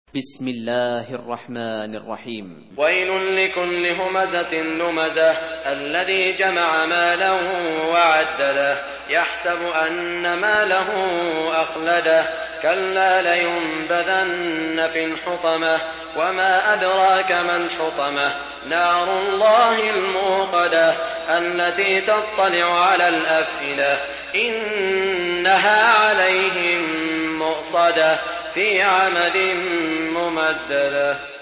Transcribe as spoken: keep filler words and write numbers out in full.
بسم الله الرحمن الرحيم. ويل لكل همزة لمزة الذي جمع مالا وعدده يحسب أن ماله أخلده كلا لينبذن في الحطمة وما أدراك ما الحطمة نار الله الموقدة التي تطلع على الأفئدة إنها عليهم مؤصدة في عمد ممددة.